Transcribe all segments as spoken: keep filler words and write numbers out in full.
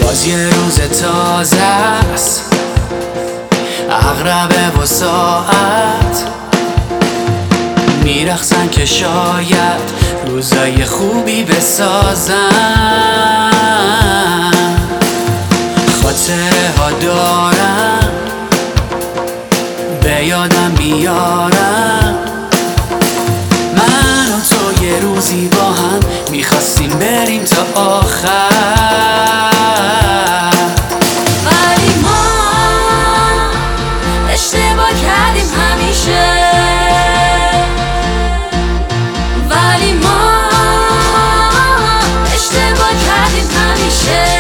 باز یه روز تازه است، عقربه و ساعت میرخصن که شاید روزای خوبی بسازن. خاطره ها دارم به یادم میارم، من و تو یه روزی با هم میخواستیم بریم تا آخر، ولی ما اشتباه کردیم همیشه. ولی ما اشتباه کردیم همیشه.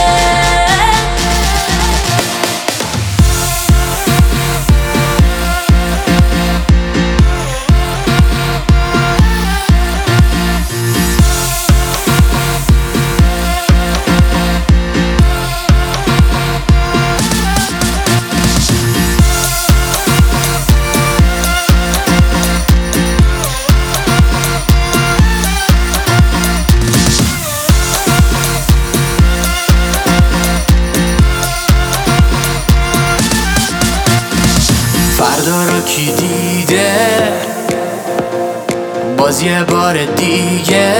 فردا رو کی دیده باز یه بار دیگه،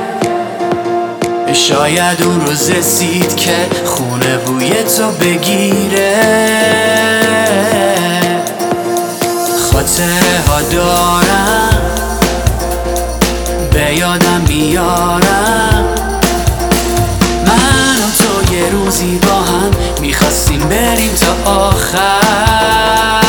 شاید اون روز رسید که خونه بوی تو بگیره. خاطره ها دارم به یادم میارم، من و تو یه روزی با هم میخواستیم بریم تا آخر.